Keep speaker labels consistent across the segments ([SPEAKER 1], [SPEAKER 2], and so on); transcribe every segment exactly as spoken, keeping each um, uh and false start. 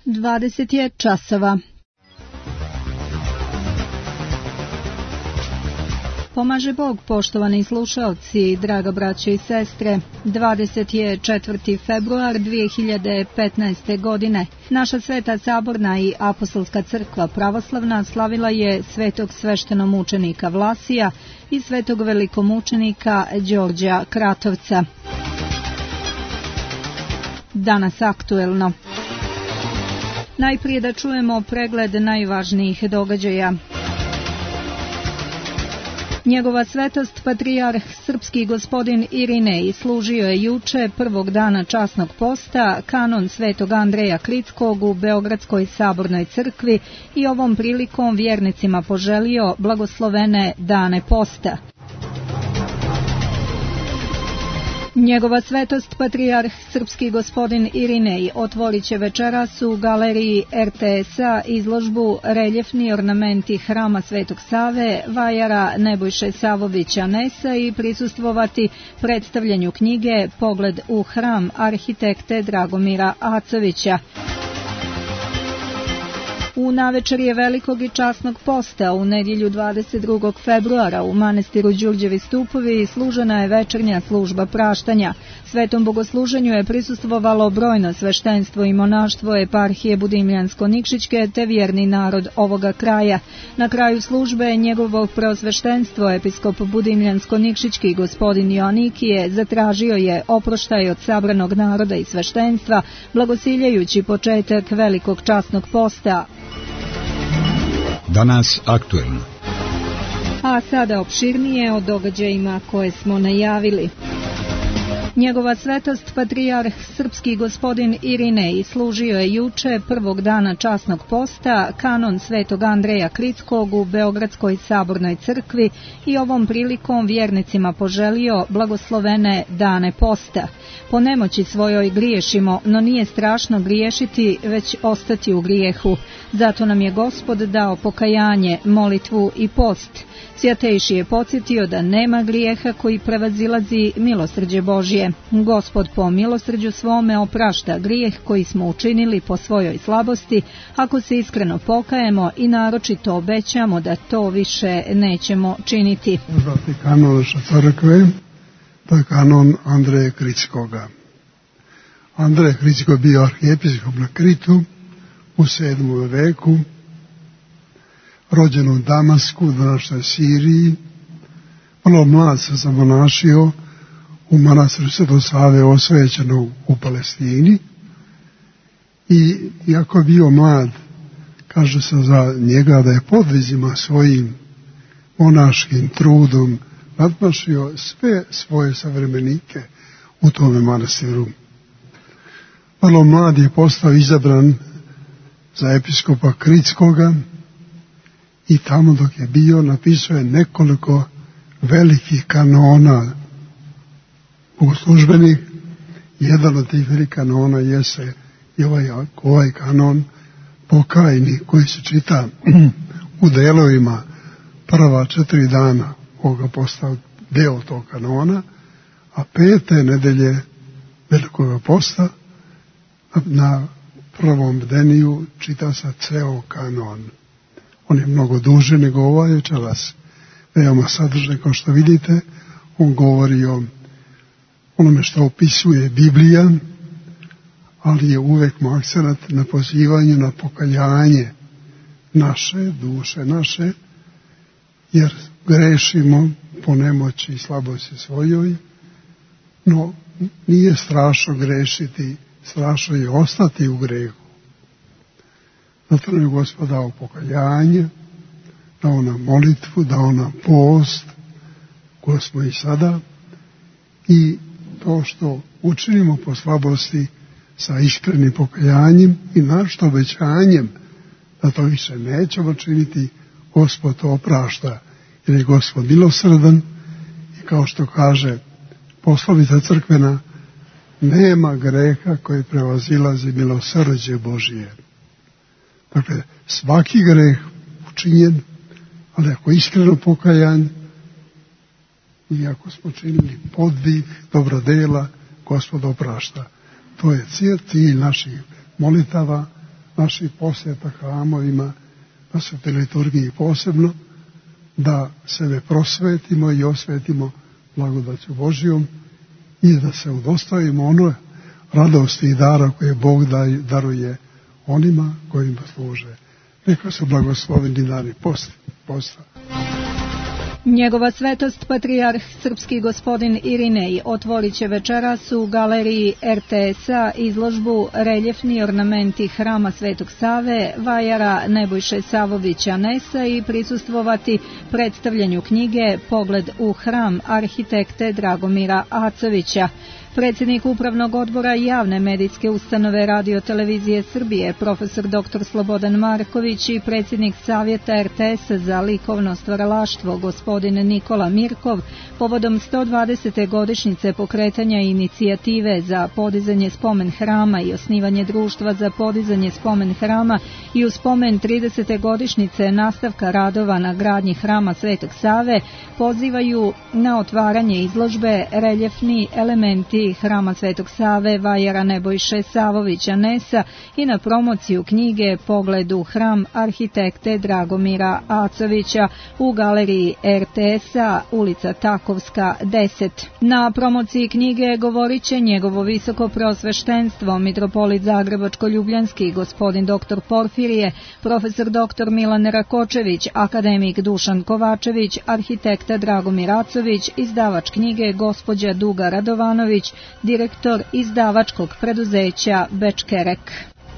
[SPEAKER 1] dvadeset je časova. Pomaže Bog, poštovani slušalci, draga braćo i sestre. dvadeset je četvrti februar dvije hiljade petnaeste. godine. Naša Sveta Saborna i Apostolska crkva pravoslavna slavila je svetog sveštenomučenika Vlasija i svetog velikomučenika Đorđa Kratovca. Danas aktuelno. Najprije da čujemo pregled najvažnijih događaja. Njegova svetost patrijarh srpski gospodin Irinej služio je juče prvog dana časnog posta kanon svetog Andreja Kritskog u Beogradskoj sabornoj crkvi i ovom prilikom vjernicima poželio blagoslovene dane posta. Njegova svetost patrijarh srpski gospodin Irinej otvorit će večeras u galeriji er te es-a izložbu Reljefni ornamenti hrama Svetog Save vajara Nebojše Savovića Nesa i prisustvovati predstavljanju knjige Pogled u hram arhitekte Dragomira Acovića. U navečerje velikog i časnog posta u nedjelju dvadeset drugog februara u manastiru Đurđevi stupovi služena je večernja služba praštanja. Svetom bogosluženju je prisustvovalo brojno sveštenstvo i monaštvo eparhije Budimljansko-Nikšićke te vjerni narod ovoga kraja. Na kraju službe njegovo preosveštenstvo episkop Budimljansko-Nikšićki gospodin Joanikije zatražio je oproštaj od sabranog naroda i sveštenstva, blagosiljajući početak velikog časnog posta.
[SPEAKER 2] Danas aktuelno.
[SPEAKER 1] A sada opširnije o događajima koje smo najavili. Njegova svetost patrijarh srpski gospodin Irinej služio je juče prvog dana časnog posta kanon svetog Andreja Kritskog u Beogradskoj sabornoj crkvi i ovom prilikom vjernicima poželio blagoslovene dane posta. Po nemoći svojoj griješimo, no nije strašno griješiti, već ostati u grijehu. Zato nam je Gospod dao pokajanje, molitvu i post. Svjatejši je podsjetio da nema grijeha koji prevazilazi milosrđe Božje. Gospod po milosrđu svome oprašta grijeh koji smo učinili po svojoj slabosti, ako se iskreno pokajemo i naročito obećamo da to više nećemo činiti.
[SPEAKER 3] Uzvati kanon naše crkve, to je kanon Andreja Kritskoga. Andrej Kritsko je bio arhijepiskop na Kritu u sedmom veku, rođen u Damasku, u današnjoj Siriji. Vrlo mlad se zamonašio u manastiru Svetog Save osvećenog u Palestini i iako je bio mlad, kaže se za njega da je podvizima svojim monaškim trudom nadmašio sve svoje savremenike u tome manastiru. Vrlo mlad je postao izabran za episkopa Kritskoga i tamo dok je bio napisao je nekoliko velikih kanona bogoslužbenih. Jedan od tih velikih kanona jeste i ovaj, ovaj kanon pokajni koji se čita u delovima prva četiri dana ovoga posta deo tog kanona, a pete nedelje velikog posta na prvom bdeniju čita se ceo kanon. On je mnogo duže nego ovaj večeras, veoma sadržaj, kao što vidite. On govori o onome što opisuje Biblija, ali je uvek mu akcenat na pozivanju na pokajanje naše duše, naše, jer grešimo po nemoći i slabosti svojoj, no nije strašno grešiti, strašno je ostati u grehu. Zato nam je Gospod dao pokajanje, dao nam molitvu, dao nam post, koji smo i sada, i to što učinimo po slabosti sa iskrenim pokajanjem i našto obećanjem da to više nećemo činiti, Gospod to oprašta, jer je Gospod milosrdan i kao što kaže poslovica crkvena, nema greha koji prevazilazi milosrđe Božije. Dakle, svaki greh učinjen, ali ako iskreno pokajan i ako smo činili podvig, dobra dela, Gospod oprašta. To je cilj naših molitava, naših posjeta hramovima, na svetoj liturgiji posebno, da sebe prosvetimo i osvetimo blagodaću Božijom i da se udostojimo ono radosti i dara koje Bog daruje onima kojima služe. Neka su blagosloveni dani posta.
[SPEAKER 1] Njegova svetost patrijarh srpski gospodin Irinej otvorit će večeras u galeriji er te es-a izložbu Reljefni ornamenti hrama Svetog Save vajara Nebojše Savovića Nesa i prisustvovati predstavljanju knjige Pogled u hram arhitekte Dragomira Acovića. Predsjednik Upravnog odbora javne medijske ustanove Radio Televizije Srbije, profesor doktor Slobodan Marković i predsjednik Savjeta er te es za likovno stvaralaštvo, gospodin Nikola Mirkov, povodom sto dvadesete godišnjice pokretanja inicijative za podizanje spomen hrama i osnivanje društva za podizanje spomen hrama i u spomen tridesete godišnjice nastavka radova na gradnji hrama Svetog Save, pozivaju na otvaranje izložbe Reljefni elementi hrama Svetog Save vajara Nebojše Savovića Nesa i na promociju knjige Pogled u hram arhitekte Dragomira Acovića u galeriji er te es-a, ulica Takovska deset. Na promociji knjige govorit će njegovo visoko preosveštenstvo, mitropolit Zagrebačko-ljubljanski, gospodin doktor Porfirije, profesor doktor Milan Rakočević, akademik Dušan Kovačević, arhitekta Dragomir Acović, izdavač knjige gospođa Duga Radovanović, direktor izdavačkog preduzeća Bečkerek.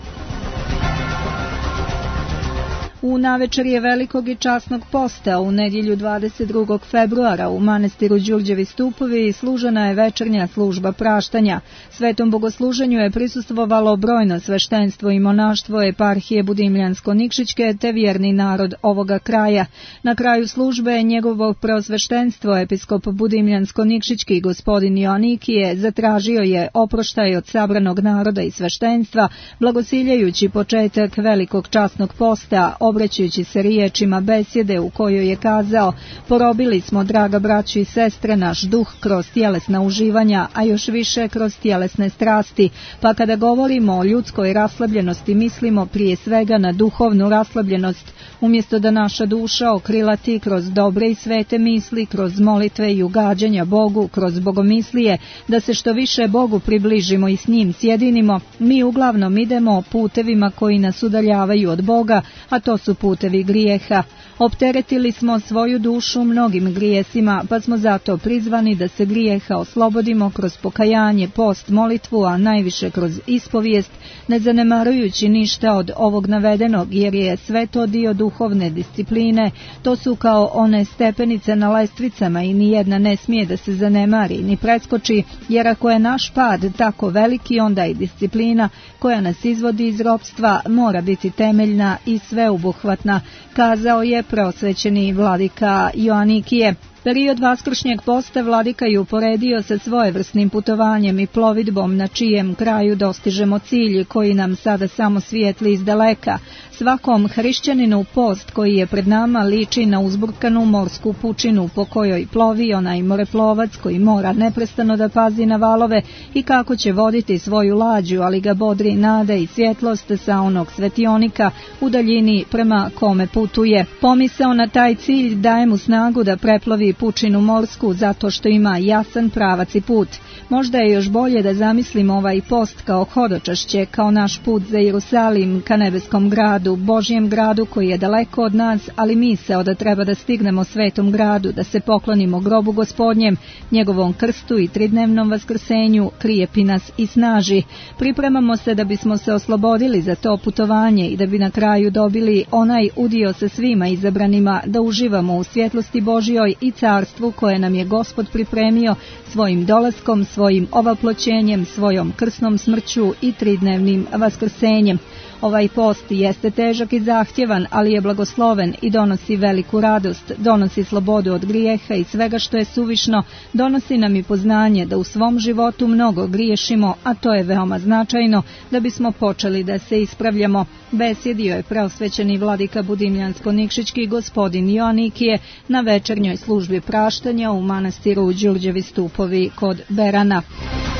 [SPEAKER 1] U navečerje velikog i časnog posta u nedjelju dvadeset drugog februara u manastiru Đurđevi stupovi služena je večernja služba praštanja. Svetom bogosluženju je prisustvovalo brojno sveštenstvo i monaštvo eparhije Budimljansko-Nikšićke te vjerni narod ovoga kraja. Na kraju službe njegovo preosveštenstvo episkop Budimljansko-Nikšićki gospodin Joanikije zatražio je oproštaj od sabranog naroda i sveštenstva, blagosiljajući početak velikog časnog posta, obraćajući se riječima besjede u kojoj je kazao: porobili smo, draga braćo i sestre, naš duh kroz tjelesna uživanja, a još više kroz tjelesne strasti, pa kada govorimo o ljudskoj raslabljenosti mislimo prije svega na duhovnu raslabljenost, umjesto da naša duša okrilati kroz dobre i svete misli, kroz molitve i ugađanja Bogu, kroz bogomislije, da se što više Bogu približimo i s njim sjedinimo, mi uglavnom idemo putevima koji nas udaljavaju od Boga, a to su putevi grijeha. Opteretili smo svoju dušu mnogim grijesima, pa smo zato prizvani da se grijeha oslobodimo kroz pokajanje, post, molitvu, a najviše kroz ispovijest, ne zanemarujući ništa od ovog navedenog, jer je sve to dio duhovne discipline. To su kao one stepenice na lestvicama i nijedna ne smije da se zanemari ni preskoči, jer ako je naš pad tako veliki, onda i disciplina koja nas izvodi iz ropstva mora biti temeljna i sveobuhvatna, kazao je preosvećeni vladika Joanikije. Period vaskršnjeg posta vladika je uporedio sa svojevrsnim putovanjem i plovidbom na čijem kraju dostižemo cilj koji nam sada samo svijetli iz daleka. Svakom hrišćaninu post koji je pred nama liči na uzburkanu morsku pučinu po kojoj plovi onaj moreplovac koji mora neprestano da pazi na valove i kako će voditi svoju lađu, ali ga bodri nada i svjetlost sa onog svetionika u daljini prema kome putuje. Pomisao na taj cilj daje mu snagu da preplovi pučinu morsku zato što ima jasan pravac i put. Možda je još bolje da zamislimo ovaj post kao hodočašće, kao naš put za Jerusalim, ka nebeskom gradu, Božjem gradu koji je daleko od nas, ali misao da treba da stignemo svetom gradu, da se poklonimo grobu Gospodnjem, njegovom krstu i tridnevnom vaskrsenju, krijepi nas i snaži. Pripremamo se da bismo se oslobodili za to putovanje i da bi na kraju dobili onaj udio sa svima izabranima, da uživamo u svjetlosti Božjoj i carstvu koje nam je Gospod pripremio svojim dolaskom, svojim ovaploćenjem, svojom krsnom smrću i tridnevnim vaskrsenjem. Ovaj post jeste težak i zahtjevan, ali je blagosloven i donosi veliku radost, donosi slobodu od grijeha i svega što je suvišno, donosi nam i poznanje da u svom životu mnogo griješimo, a to je veoma značajno da bismo počeli da se ispravljamo. Besjedio je preosvećeni vladika Budimljansko-Nikšićki gospodin Joanikije na večernjoj službi praštanja u manastiru Đurđevi stupovi kod Berana.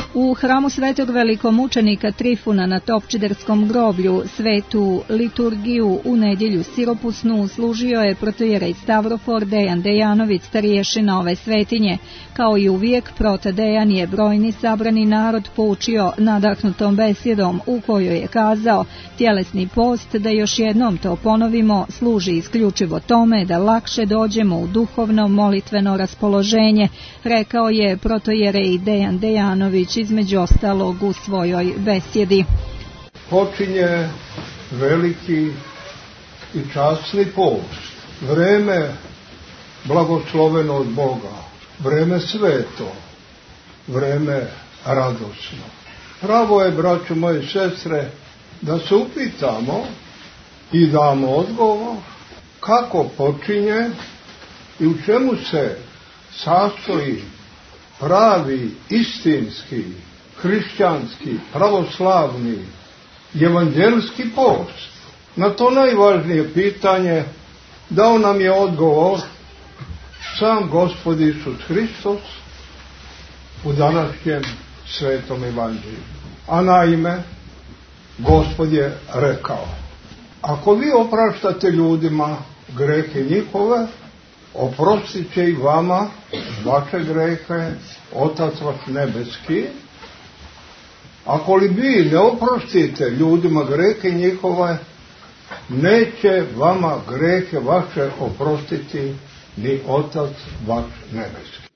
[SPEAKER 1] U hramu svetog velikomučenika Trifuna na Topčiderskom groblju svetu liturgiju u nedjelju siropusnu služio je protojerej Stavrofor Dejan Dejanović, starješina ove svetinje. Kao i uvijek, prota Dejan je brojni sabrani narod poučio nadahnutom besjedom u kojoj je kazao: tjelesni post, da još jednom to ponovimo, služi isključivo tome da lakše dođemo u duhovno molitveno raspoloženje, rekao je protojerej Dejan Dejanović između ostalog u svojoj besjedi.
[SPEAKER 2] Počinje veliki i časni post, vreme blagosloveno od Boga, vreme sveto, vreme radosno. Pravo je, braćo moje sestre, da se upitamo i damo odgovor kako počinje i u čemu se sastoji pravi, istinski, hrišćanski, pravoslavni, evanđelski post. Na to najvažnije pitanje dao nam je odgovor sam Gospod Isus Hristos u današnjem svetom evanđelju. A naime, Gospod je rekao: ako vi opraštate ljudima grehe njihove, oprostit će i vama vaše grehe Otac vaš nebeski. Ako li vi ne oprostite ljudima grehe njihove, neće vama grehe vaše oprostiti ni Otac vaš nebeski.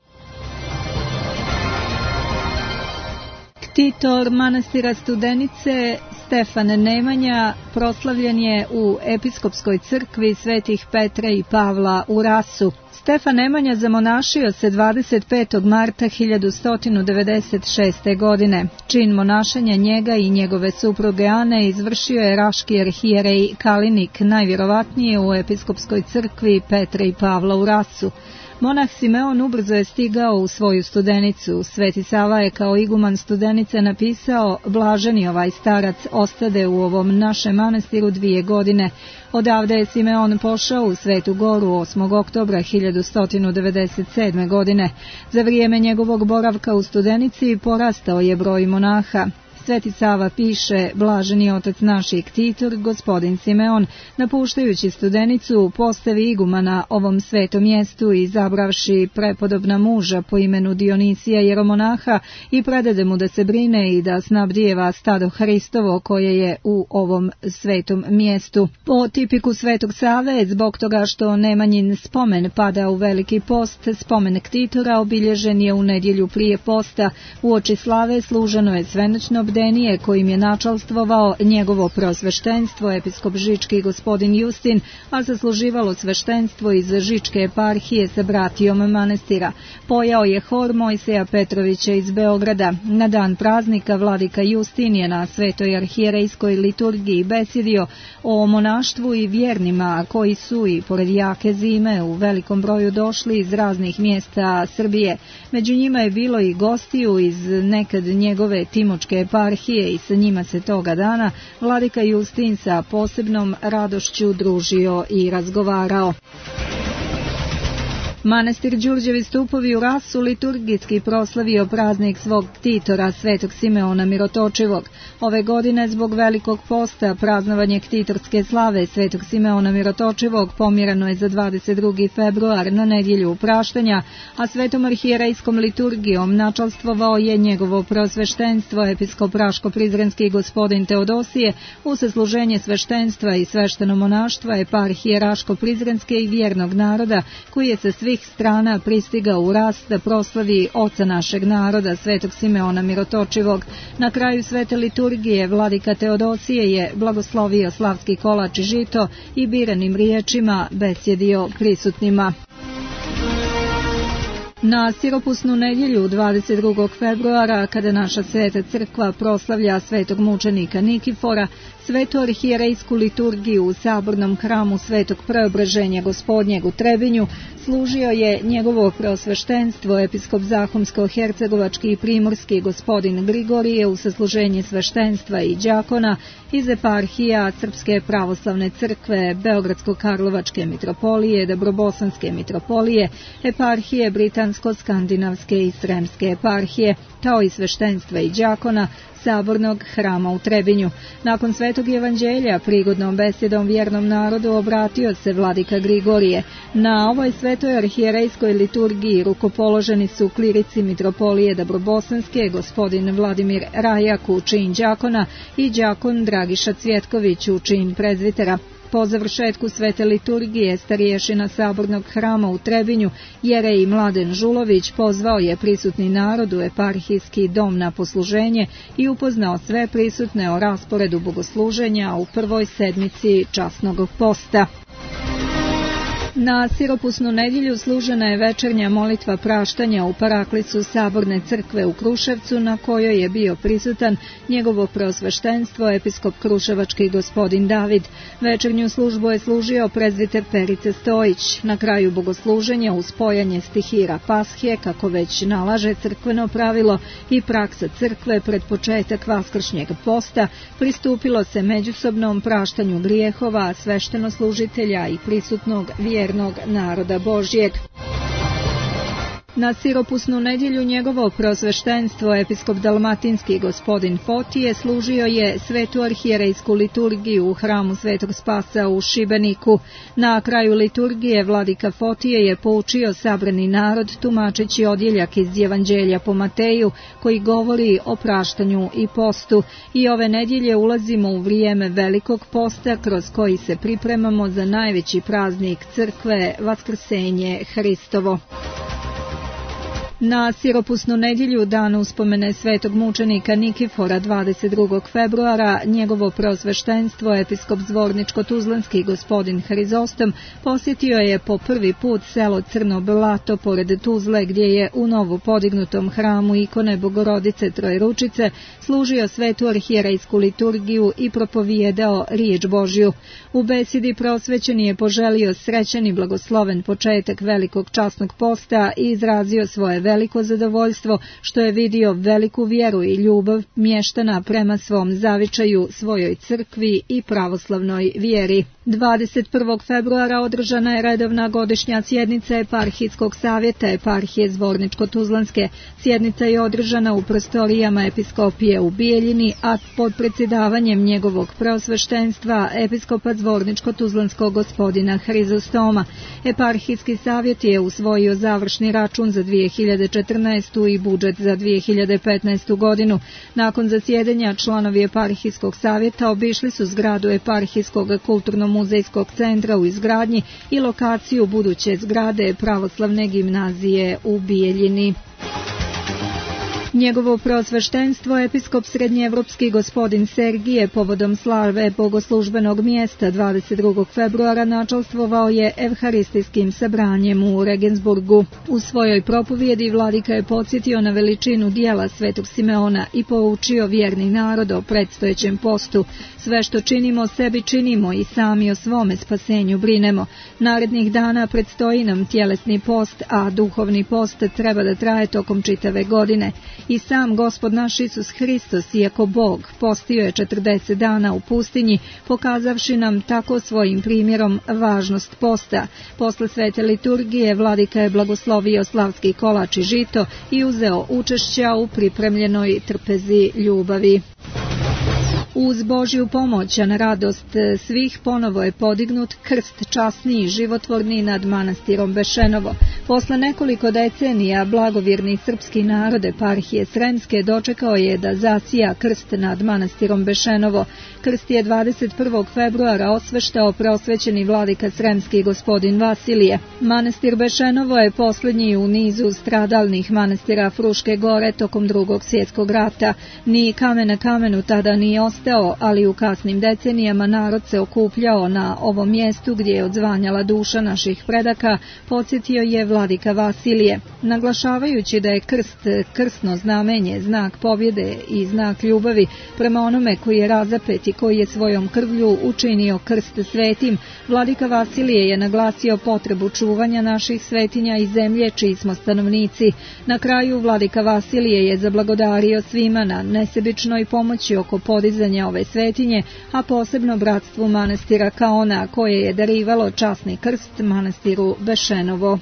[SPEAKER 1] Ktitor manastira Studenice Stefan Nemanja proslavljen je u Episkopskoj crkvi svetih Petra i Pavla u Rasu. Stefan Nemanja zamonašio se dvadeset petog marta hiljadu sto devedeset šeste. godine. Čin monašanja njega i njegove supruge Ane izvršio je raški arhijerej Kalinik, najvjerovatnije u Episkopskoj crkvi Petra i Pavla u Rasu. Monah Simeon ubrzo je stigao u svoju Studenicu. Sveti Sava je kao iguman Studenice napisao: blaženi ovaj starac ostade u ovom našem manastiru dvije godine. Odavde je Simeon pošao u Svetu Goru osmog oktobra hiljadu sto devedeset sedme. godine. Za vrijeme njegovog boravka u Studenici porastao je broj monaha. Sveti Sava piše: blaženi otac naš i ktitor, gospodin Simeon, napuštajući Studenicu, postavi igumana ovom svetom mjestu i zabravši prepodobna muža po imenu Dionisija jeromonaha i predade mu da se brine i da snabdijeva stado Hristovo koje je u ovom svetom mjestu. Po tipiku Svetog Save, zbog toga što Nemanjin spomen pada u veliki post, spomen ktitora obilježen je u nedjelju prije posta. Uoči slave služeno je svenoćno bdenije kojim je načalstvovao njegovo prosveštenstvo, episkop Žički gospodin Justin, a zasluživalo sveštenstvo iz Žičke eparhije sa bratijom manastira. Pojao je hor Mojseja Petrovića iz Beograda. Na dan praznika vladika Justin je na svetoj arhijerejskoj liturgiji besjedio o monaštvu i vjernima koji su i pored jake zime u velikom broju došli iz raznih mjesta Srbije. Među njima je bilo i gostiju iz nekad njegove Timočke eparhije i sa njima se toga dana vladika Justin sa posebnom radošću družio i razgovarao. Manastir Đurđevi stupovi u Rasu liturgijski proslavio praznik svog ktitora svetog Simeona Mirotočivog. Ove godine zbog velikog posta praznovanje ktitorske slave svetog Simeona Mirotočivog pomjereno je za dvadeset drugi februar na nedjelju praštanja, a svetom arhijerejskom liturgijom načalstvovao je njegovo prosveštenstvo episkop Raško-Prizrenski gospodin Teodosije u sasluženje sveštenstva i svešteno monaštva eparhije Raško-Prizrenske i vjernog naroda koji je sa svih strana pristigao u Ras da proslavi oca našeg naroda svetog Simeona Mirotočivog. Na kraju svete liturgije vladika Teodosije je blagoslovio slavski kolač i žito i biranim riječima besjedio prisutnima. Na siropusnu nedjelju dvadeset drugog februara, kada naša sveta crkva proslavlja svetog mučenika Nikifora, Svetu arhijerejsku liturgiju u sabornom hramu Svetog Preobraženja Gospodnjeg u Trebinju služio je njegovo preosveštenstvo episkop Zahumsko-hercegovački i primorski gospodin Grigorije u sasluženje sveštenstva i đakona iz eparhija Srpske pravoslavne crkve, Beogradsko-karlovačke mitropolije, Dobrobosanske mitropolije, eparhije Britansko-skandinavske i Sremske eparhije, kao i sveštenstva i đakona sabornog hrama u Trebinju. Nakon svetog evanđelja, prigodnom besedom vjernom narodu obratio se vladika Grigorije. Na ovoj svetoj arhijerejskoj liturgiji rukopoloženi su klirici mitropolije Dobrobosanske, gospodin Vladimir Rajak u čin đakona i đakon Dragiša Cvjetković u čin prezvitera. Po završetku svete liturgije starješina sabornog hrama u Trebinju, jerej Mladen Žulović, pozvao je prisutni narod u eparhijski dom na posluženje i upoznao sve prisutne o rasporedu bogosluženja u prvoj sedmici časnog posta. Na siropusnu nedjelju služena je večernja molitva praštanja u paraklisu Saborne crkve u Kruševcu, na kojoj je bio prisutan njegovo preosveštenstvo episkop kruševački gospodin David. Večernju službu je služio prezviter Perica Stojić. Na kraju bogosluženja uz spojanje stihira Pashe, kako već nalaže crkveno pravilo i praksa crkve pred početak vaskršnjeg posta, pristupilo se međusobnom praštanju grijehova sveštenoslужitelja i prisutnog vjernog naroda Božjeg. Na siropusnu nedjelju njegovo preosveštenstvo episkop dalmatinski gospodin Fotije služio je svetu arhijerejsku liturgiju u hramu Svetog Spasa u Šibeniku. Na kraju liturgije vladika Fotije je poučio sabrani narod tumačeći odjeljak iz Evanđelja po Mateju koji govori o praštanju i postu. I ove nedjelje ulazimo u vrijeme velikog posta kroz koji se pripremamo za najveći praznik crkve, Vaskrsenje Hristovo. Na siropusnu nedjelju, dan uspomene svetog mučenika Nikifora, dvadeset drugog februara, njegovo preosveštenstvo episkop Zvorničko-tuzlanski gospodin Hrizostom posjetio je po prvi put selo Crno Blato pored Tuzle, gdje je u novo podignutom hramu ikone Bogorodice Trojručice služio svetu arhijerejsku liturgiju i propovijedao riječ Božju. U besedi preosvećeni je poželio srećan i blagosloven početak velikog časnog posta i izrazio svoje veliko zadovoljstvo što je vidio veliku vjeru i ljubav mještana prema svom zavičaju, svojoj crkvi i pravoslavnoj vjeri. dvadeset prvog februara održana je redovna godišnja sjednica eparhijskog savjeta eparhije Zvorničko-tuzlanske. Sjednica je održana u prostorijama episkopije u Bijeljini, a pod predsjedavanjem njegovog preosveštenstva episkopa Zvorničko-tuzlanskog gospodina Hrizostoma. Eparhijski savjet je usvojio završni račun za dvije hiljade četrnaestu. i budžet za dvije hiljade petnaestu. godinu. Nakon zasjedanja članovi eparhijskog savjeta obišli su zgradu eparhijskog kulturno-muzejskog centra u izgradnji i lokaciju buduće zgrade pravoslavne gimnazije u Bijeljini. Njegovo preosveštenstvo episkop srednjeevropski gospodin Sergije povodom slave bogoslužbenog mjesta dvadeset drugog februara načalstvovao je evharistijskim sabranjem u Regensburgu. U svojoj propovjedi vladika je podsjetio na veličinu dijela svetog Simeona i poučio vjerni narod o predstojećem postu. Sve što činimo sebi činimo i sami o svome spasenju brinemo. Narednih dana predstoji nam tjelesni post, a duhovni post treba da traje tokom čitave godine. I sam Gospod naš Isus Hristos, iako Bog, postio je četrdeset dana u pustinji, pokazavši nam tako svojim primjerom važnost posta. Posle svete liturgije vladika je blagoslovio slavski kolač i žito i uzeo učešća u pripremljenoj trpezi ljubavi. Uz Božju pomoć, a na radost svih, ponovo je podignut krst časni i životvorni nad manastirom Bešenovo. Posle nekoliko decenija blagovjerni srpski narod eparhije Sremske dočekao je da zasija krst nad manastirom Bešenovo. Krst je dvadeset prvog februara osveštao preosvećeni vladika sremski gospodin Vasilije. Manastir Bešenovo je posljednji u nizu stradalnih manastira Fruške gore tokom drugog svjetskog rata. Ni kamen na kamenu tada nije ostao, procvetao, ali u kasnim decenijama narod se okupljao na ovom mjestu gdje je odzvanjala duša naših predaka, podsjetio je vladika Vasilije, naglašavajući da je krst, krstno znamenje, znak pobjede i znak ljubavi prema onome koji je razapet i koji je svojom krvlju učinio krst svetim. Vladika Vasilije je naglasio potrebu čuvanja naših svetinja i zemlje čiji smo stanovnici. Na kraju vladika Vasilije je zablagodario svima na nesebičnoj pomoći oko podizanja ove svetinje, a posebno bratstvu manastira Kaona koje je darivalo časni krst manastiru Bešenovo.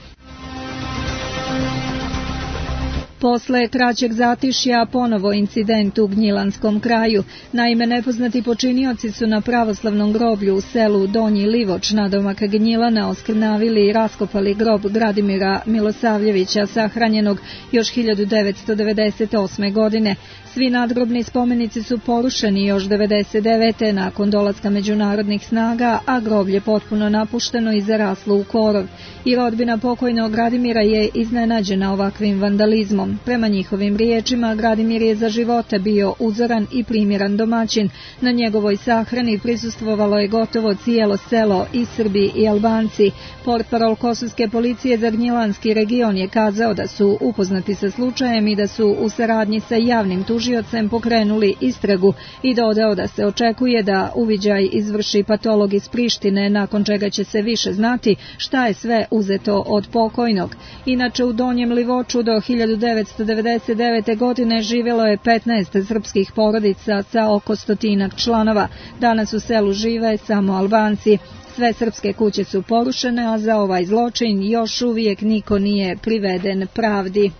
[SPEAKER 1] Posle kraćeg zatišja ponovo incident u Gnjilanskom kraju. Naime, nepoznati počinioci su na pravoslavnom groblju u selu Donji Livoč nadomak Gnjilana oskrnavili i raskopali grob Gradimira Milosavljevića sahranjenog još hiljadu devetsto devedeset osme. godine. Svi nadgrobni spomenici su porušeni još devedeset devete. nakon dolaska međunarodnih snaga, a groblje potpuno napušteno i zaraslo u korov. I rodbina pokojnog Gradimira je iznenađena ovakvim vandalizmom. Prema njihovim riječima, Gradimir je za života bio uzoran i primjeran domaćin. Na njegovoj sahrani prisustvovalo je gotovo cijelo selo, i Srbi i Albanci. Portparol kosovske policije za Gnjilanski region je kazao da su upoznati sa slučajem i da su u saradnji sa javnim tužiocem pokrenuli istragu i dodao da se očekuje da uviđaj izvrši patolog iz Prištine, nakon čega će se više znati šta je sve uzeto od pokojnog. Inače, u Donjem Livoču do hiljadu devetsto devedeset devete. godine živjelo je petnaest srpskih porodica sa oko stotinak članova. Danas u selu žive samo Albanci. Sve srpske kuće su porušene, a za ovaj zločin još uvijek niko nije priveden pravdi.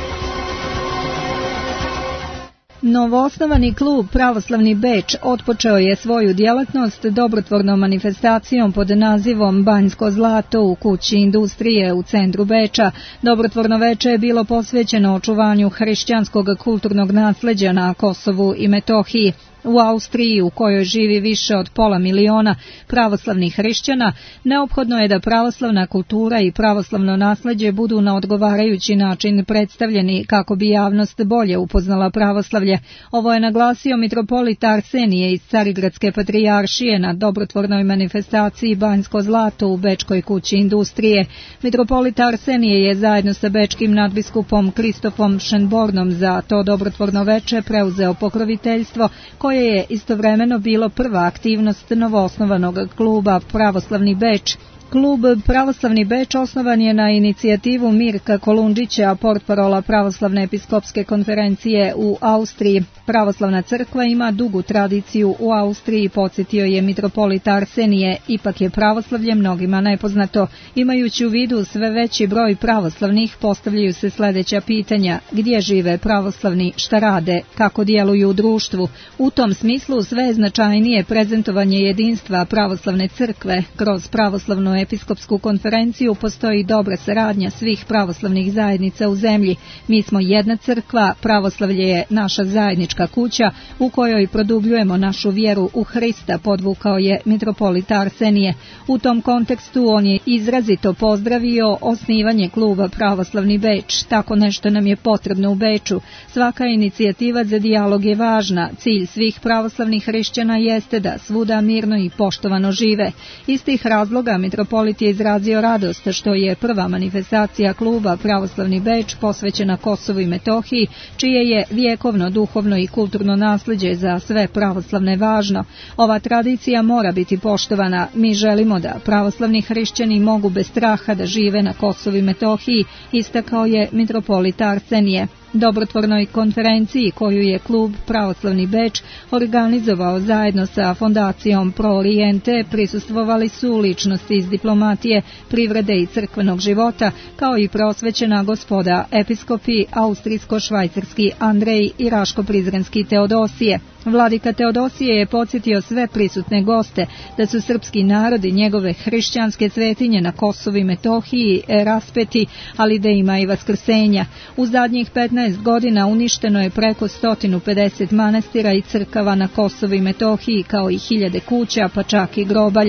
[SPEAKER 1] Novoosnovani klub Pravoslavni Beč otpočeo je svoju djelatnost dobrotvornom manifestacijom pod nazivom Banjsko zlato u kući industrije u centru Beča. Dobrotvorno veče je bilo posvećeno očuvanju hrišćanskog kulturnog nasljeđa na Kosovu i Metohiji. U Austriji, u kojoj živi više od pola miliona pravoslavnih hrišćana, neophodno je da pravoslavna kultura i pravoslavno nasljeđe budu na odgovarajući način predstavljeni kako bi javnost bolje upoznala pravoslavlje. Ovo je naglasio mitropolit Arsenije iz Carigradske patrijaršije na dobrotvornoj manifestaciji Banjsko zlato u Bečkoj kući industrije. Mitropolit Arsenije je zajedno sa bečkim nadbiskupom Kristofom Šenbornom za to dobrotvorno veče preuzeo pokroviteljstvo koje je istovremeno bilo prva aktivnost novoosnovanog kluba Pravoslavni Beč. Klub Pravoslavni Beč osnovan je na inicijativu Mirka Kolundžića, portparola Pravoslavne episkopske konferencije u Austriji. Pravoslavna crkva ima dugu tradiciju u Austriji, podsjetio je mitropolit Arsenije, ipak je pravoslavlje mnogima nepoznato. Imajući u vidu sve veći broj pravoslavnih, postavljaju se sljedeća pitanja: gdje žive pravoslavni, šta rade, kako djeluju u društvu. U tom smislu sve je značajnije prezentovanje jedinstva pravoslavne crkve. Kroz pravoslavnu episkopsku konferenciju postoji dobra saradnja svih pravoslavnih zajednica u zemlji. Mi smo jedna crkva, pravoslavlje je naša zajednička kuća u kojoj produbljujemo našu vjeru u Hrista, podvukao je mitropolit Arsenije. U tom kontekstu on je izrazito pozdravio osnivanje kluba Pravoslavni Beč. Tako nešto nam je potrebno u Beču. Svaka inicijativa za dijalog je važna. Cilj svih pravoslavnih hrišćana jeste da svuda mirno i poštovano žive. Iz tih razloga mitropolit je izrazio radost što je prva manifestacija kluba Pravoslavni Beč posvećena Kosovu i Metohiji, čije je vjekovno, duhovno i kulturno nasljeđe za sve pravoslavne važno. Ova tradicija mora biti poštovana. Mi želimo da pravoslavni hrišćani mogu bez straha da žive na Kosovu i Metohiji, istakao je mitropolit Arsenije. Dobrotvornoj konferenciji koju je klub Pravoslavni Beč organizovao zajedno sa fondacijom Pro Oriente prisustvovali su ličnosti iz diplomatije, privrede i crkvenog života, kao i prosvećena gospoda episkopi austrijsko-švajcarski Andrej i raško-prizrenski Teodosije. Vladika Teodosije je podsjetio sve prisutne goste da su srpski narod i njegove hrišćanske svetinje na Kosovu i Metohiji raspeti, ali da ima i vaskrsenja. U zadnjih petnaest godina uništeno je preko sto pedeset manastira i crkava na Kosovu i Metohiji, kao i hiljade kuća, pa čak i grobalja.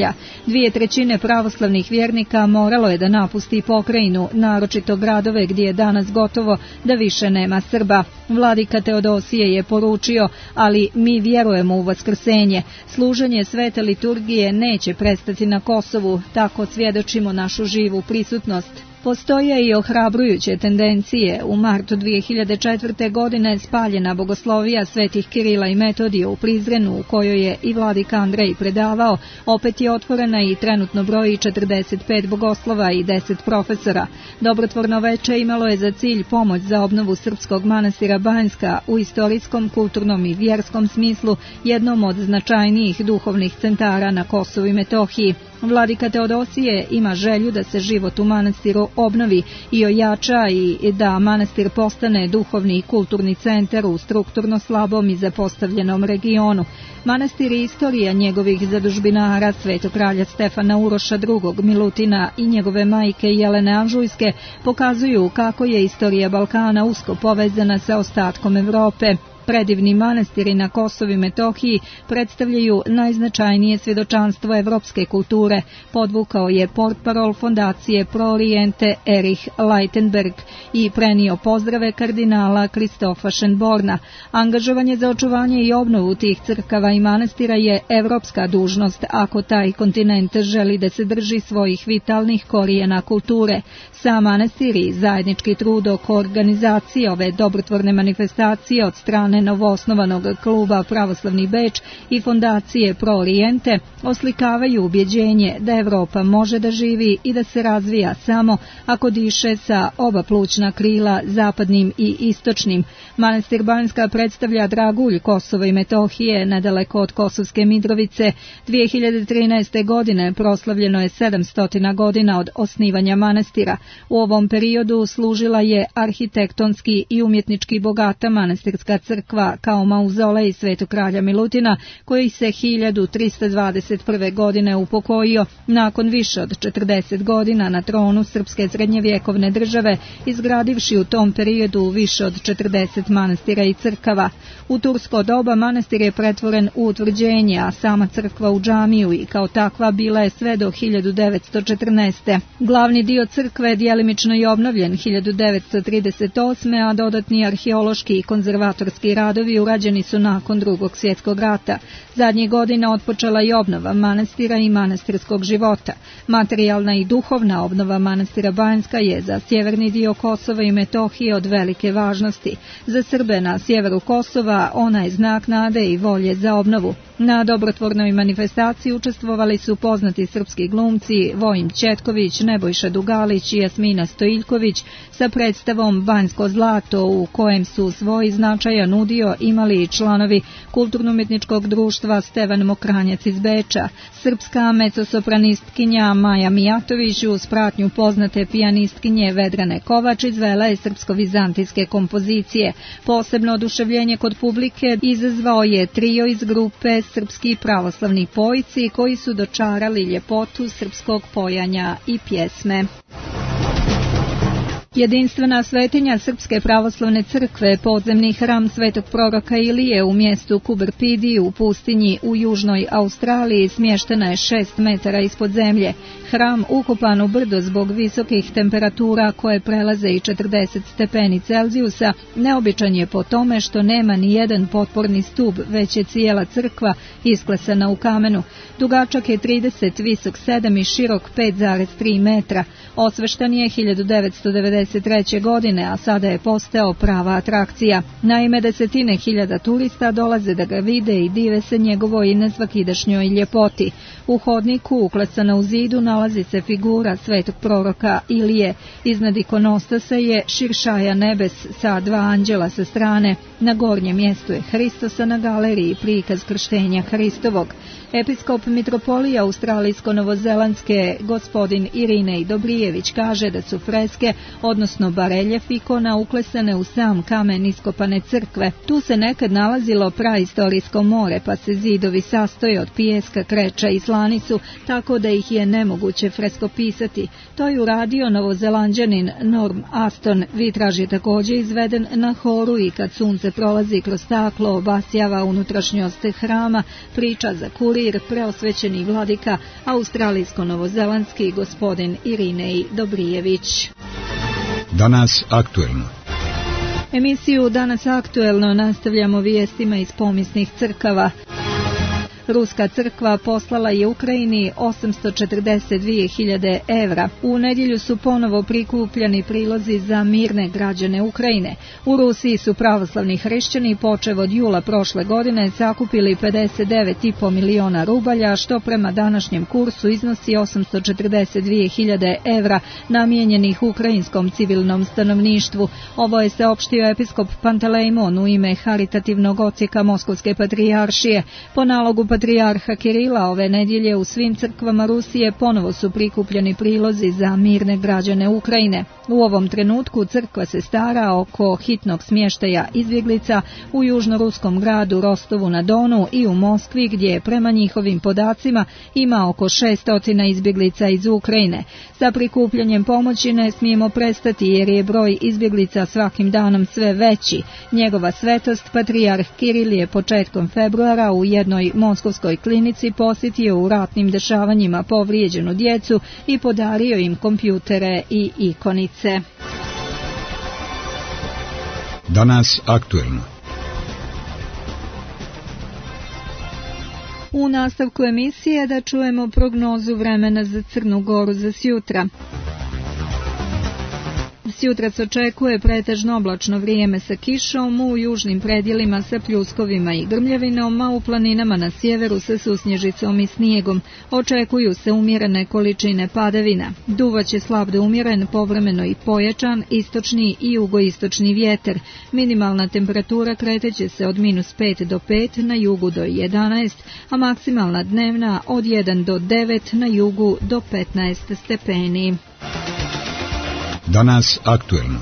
[SPEAKER 1] Dvije trećine pravoslavnih vjernika moralo je da napusti pokrajinu, naročito gradove gdje je danas gotovo da više nema Srba. Vladika Teodosije je poručio, ali mi vjerujemo u vaskrsenje. Služenje svete liturgije neće prestati na Kosovu, tako svjedočimo našu živu prisutnost. Postoje i ohrabrujuće tendencije. U martu dvije hiljade četvrte. godine spaljena bogoslovija svetih Kirila i Metodija u Prizrenu, u kojoj je i vladika Andrej predavao, opet je otvorena i trenutno broji četrdeset pet bogoslova i deset profesora. Dobrotvorno veče imalo je za cilj pomoć za obnovu srpskog manastira Banjska, u istorijskom, kulturnom i vjerskom smislu jednom od značajnijih duhovnih centara na Kosovu i Metohiji. Vladika Teodosije ima želju da se život u manastiru obnovi i ojača i da manastir postane duhovni i kulturni centar u strukturno slabom i zapostavljenom regionu. Manastir i istorija njegovih zadužbinara, svetog kralja Stefana Uroša drugog. Milutina i njegove majke Jelene Anžujske pokazuju kako je istorija Balkana usko povezana sa ostatkom Evrope. Predivni manastiri na Kosovu i Metohiji predstavljaju najznačajnije svjedočanstvo evropske kulture, podvukao je portparol fondacije Pro Oriente Erich Leitenberg i prenio pozdrave kardinala Kristofa Šenborna. Angažovanje za očuvanje i obnovu tih crkava i manastira je evropska dužnost ako taj kontinent želi da se drži svojih vitalnih korijena kulture. Sam manastir i zajednički trud oko organizacije ove dobrotvorne manifestacije od strane novoosnovanog kluba Pravoslavni Beč i fondacije Pro Oriente oslikavaju ubjeđenje da Evropa može da živi i da se razvija samo ako diše sa oba plućna krila, zapadnim i istočnim. Manastir Banjska predstavlja dragulj Kosova i Metohije, nedaleko od Kosovske Mitrovice. dvije hiljade trinaeste. godine proslavljeno je sedamsto godina od osnivanja manastira. U ovom periodu služila je arhitektonski i umjetnički bogata manastirska crkva kao mauzolej svetog kralja Milutina, koji se hiljadu trista dvadeset prve. godine upokojio nakon više od četrdeset godina na tronu srpske srednjevjekovne države, izgradivši u tom periodu više od četrdeset manastira i crkava. U tursko doba manastir je pretvoren u utvrđenje, a sama crkva u džamiju i kao takva bila je sve do hiljadu devetsto četrnaeste. Glavni dio crkve je djelimično i obnovljen hiljadu devetsto trideset osme. a dodatni arheološki i konzervatorski radovi urađeni su nakon drugog svjetskog rata. Zadnjih godina otpočela i obnova manastira i manastirskog života. Materijalna i duhovna obnova manastira Banjska je za sjeverni dio Kosova i Metohije od velike važnosti. Za Srbe na sjeveru Kosova ona je znak nade i volje za obnovu. Na dobrotvornoj manifestaciji učestvovali su poznati srpski glumci Vojin Četković, Nebojša Dugalić i Jasmina Stojiljković sa predstavom Banjsko zlato, u kojem su svoj značajan udio imali i članovi kulturno-umjetničkog društva Stevan Mokranjac iz Beča. Srpska mecosopranistkinja Maja Mijatović uz pratnju poznate pijanistkinje Vedrane Kovač izvela je srpsko-vizantijske kompozicije. Posebno oduševljenje kod publike izazvao je trio iz grupe Srpski pravoslavni pojici koji su dočarali ljepotu srpskog pojanja i pjesme. Jedinstvena svetinja Srpske pravoslavne crkve, podzemni hram svetog proroka Ilije u mjestu Kuberpidi u pustinji u južnoj Australiji, smještena je šest metara ispod zemlje. Hram, ukopan u brdo zbog visokih temperatura koje prelaze i četrdeset stepeni Celzijusa, neobičan je po tome što nema ni jedan potporni stub, već je cijela crkva isklesana u kamenu. Dugačak je trideset, visok sedam i širok pet zarez tri metra. Osveštan je hiljadu devetsto devedeset treće. godine, a sada je postao prava atrakcija. Naime, desetine hiljada turista dolaze da ga vide i dive se njegovoj nesvakidašnjoj ljepoti. U hodniku, uklesana u zidu, nalazi se figura svetog proroka Ilije. Iznad ikonostasa je širšaja nebes sa dva anđela sa strane. Na gornjem mjestu je Hristos, a na galeriji prikaz krštenja Hristovog. Episkop mitropolije australijsko-novozelandske gospodin Irinej Dobrijević kaže da su freske, odnosno bareljef ikona, uklesane u sam kamen iskopane crkve. Tu se nekad nalazilo praistorijsko more, pa se zidovi sastoje od pijeska, kreča i slanicu, tako da ih je nemoguće freskopisati. To je uradio novozelanđanin Norm Aston. Vitraž je također izveden na horu i kad sunce prolazi kroz staklo obasjava unutrašnjost hrama, priča za kurir Kir, preosvećeni vladika australijsko-novozelandski gospodin Irinej Dobrijević.
[SPEAKER 4] Danas aktuelno.
[SPEAKER 1] Emisiju Danas aktuelno nastavljamo vijestima iz pomisnih crkava. Ruska crkva poslala je Ukrajini osamsto četrdeset dvije hiljade evra. U nedjelju su ponovo prikupljani prilozi za mirne građane Ukrajine. U Rusiji su pravoslavni hrišćani počev od jula prošle godine sakupili pedeset devet i po miliona rubalja, što prema današnjem kursu iznosi osamsto četrdeset dvije hiljade evra namijenjenih ukrajinskom civilnom stanovništvu. Ovo je saopštio episkop Pantelejmon u ime Haritativnog odsjeka Moskovske patrijaršije. Po nalogu patrijarha Kirila ove nedjelje u svim crkvama Rusije ponovo su prikupljeni prilozi za mirne građane Ukrajine. U ovom trenutku crkva se stara oko hitnog smještaja izbjeglica u južnoruskom gradu Rostovu na Donu i u Moskvi, gdje prema njihovim podacima ima oko šesto izbjeglica iz Ukrajine. Sa prikupljanjem pomoći ne smijemo prestati jer je broj izbjeglica svakim danom sve veći. Njegova svetost patrijarh Kiril je početkom februara u jednoj moskovskoj klinici posjetio u ratnim dešavanjima povrijeđenu djecu i podario im kompjutere i ikonice.
[SPEAKER 4] Danas aktuelno.
[SPEAKER 1] U nastavku emisije da čujemo prognozu vremena za Crnu Goru za sjutra. Sjutra se očekuje pretežno oblačno vrijeme sa kišom, u južnim predjelima sa pljuskovima i grmljavinom, a u planinama na sjeveru sa susnježicom i snijegom. Očekuju se umjerene količine padavina. Duvaće slab do umjeren, povremeno i pojačan, istočni i jugoistočni vjetar. Minimalna temperatura kreteće se od minus pet do pet, na jugu do jedanaest, a maksimalna dnevna od jedan do devet, na jugu do petnaest stepeni.
[SPEAKER 4] Danas aktuelno.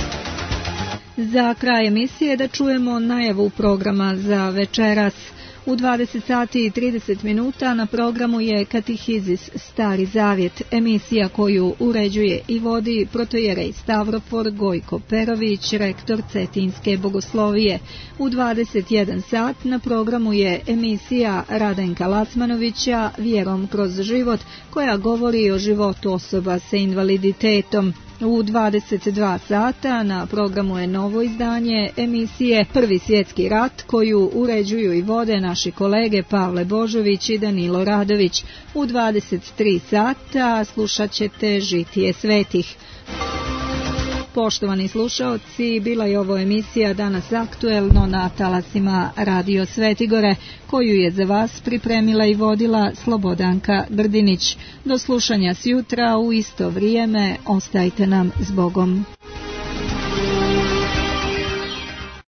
[SPEAKER 1] Za kraj emisije da čujemo najavu programa za večeras. U dvadeset sati i trideset minuta na programu je Katehizis Stari Zavjet, emisija koju uređuje i vodi protojerej Stavrofor Gojko Perović, rektor Cetinske bogoslovije. U dvadeset jedan sat na programu je emisija Radenka Lacmanovića Vjerom kroz život, koja govori o životu osoba sa invaliditetom. U dvadeset dva sata na programu je novo izdanje emisije Prvi svjetski rat, koju uređuju i vode naši kolege Pavle Božović i Danilo Radović. U dvadeset tri sata slušat ćete Žitije svetih. Poštovani slušaoci, bila je ovo emisija Danas aktuelno na talasima Radio Svetigore, koju je za vas pripremila i vodila Slobodanka Grdinić. Do slušanja sjutra u isto vrijeme, ostajte nam s Bogom.